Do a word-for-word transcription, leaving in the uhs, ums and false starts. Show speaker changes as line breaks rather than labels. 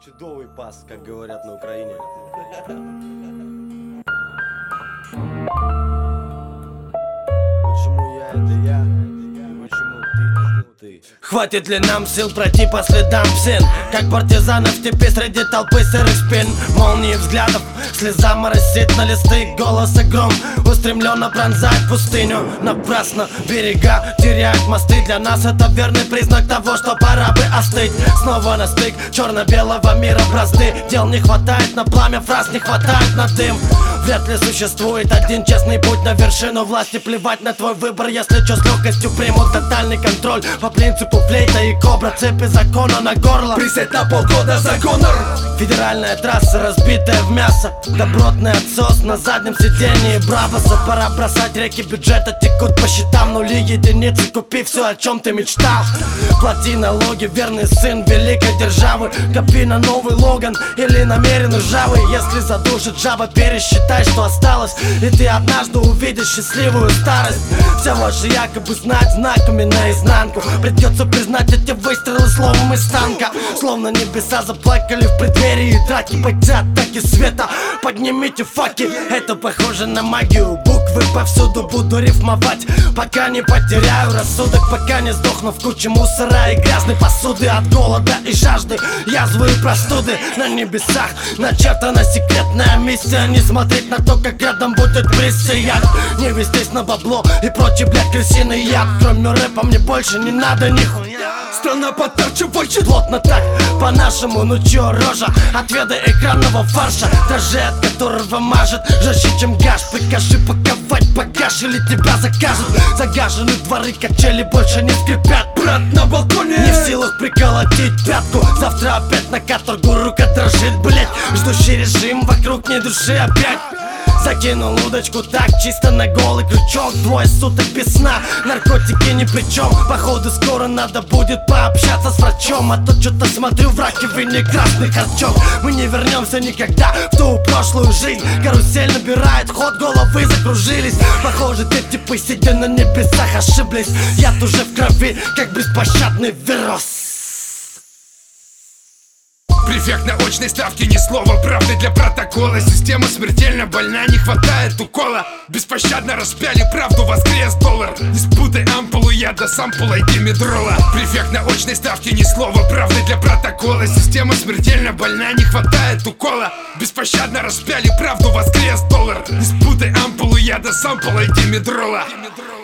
Чудовый пас, как говорят на Украине. Почему я это я? И почему ты это ты?
Хватит ли нам сил пройти по следам псин? Как партизаны в степи среди толпы сырых спин. Молнии взглядов, слеза моросит на листы. Голос и гром устремленно пронзает пустыню. Напрасно берега теряют мосты. Для нас это верный признак того, что пора бы остыть. Снова на стык черно-белого мира бразды. Дел не хватает на пламя, фраз не хватает на дым. Вряд ли существует один честный путь на вершину власти. Плевать на твой выбор, если чё с легкостью примут тотальный контроль. По принципу флейта и кобра, цепи закона на горло.
Присядь на полгода за гонор.
Федеральная трасса, разбитая в мясо. Добротный отсос на заднем сидении Бравоса. Пора бросать, реки бюджета текут по счетам. Нули, единицы, купи все, о чем ты мечтал. Плати налоги, верный сын великой державы. Копи на новый Логан или намерен ржавый. Если задушит жаба, пересчитай, что осталось, и ты однажды увидишь счастливую старость. Все ваши якобы знать знаками наизнанку. Придется признать эти выстрелы словом из танка. Словно небеса заплакали в преддверии драки. Пойти атаки света, поднимите факи. Это похоже на магию, буквы повсюду буду рифмовать. Пока не потеряю рассудок, пока не сдохну в куче мусора и грязной посуды. От голода и жажды, язвы и простуды. На небесах начертана секретная миссия. Не смотреть на то, как рядом будет присиять. Не вестись на бабло и прочий, блядь, крысиный яд. Кроме рэпа мне больше не надо нихуя.
Страна подтачивает
плотно так, по-нашему, ну чё, рожа. Отведай экранного фарша, дрожжи от которого мажет жестче, чем гаш. Прикажи паковать багаж, или тебя закажут. Загажены дворы, качели больше не скрипят.
Брат на балконе
не в силах приколотить пятку. Завтра опять на каторгу, рука дрожит, блять. Ждущий режим, вокруг ни души опять. Закинул удочку так, чисто на голый крючок. Двое суток без сна, наркотики ни при чем. Походу скоро надо будет пообщаться с врачом. А то что-то смотрю в раковине красный харчок. Мы не вернемся никогда в ту прошлую жизнь. Карусель набирает ход, головы закружились. Похоже, те типы, сидя на небесах, ошиблись. Яд уже в крови, как беспощадный вирус.
Префект на очной ставке, ни слова правды для протокола. Система смертельно больна, не хватает укола. Беспощадно распяли правду, воскрес доллар. Не спутай ампулу яда с ампулой димедрола. Префект на очной ставке, ни слова правды для протокола. Система смертельно больна, не хватает укола. Беспощадно распяли правду, воскрес доллар. Не спутай ампулу яда с ампулой димедрола.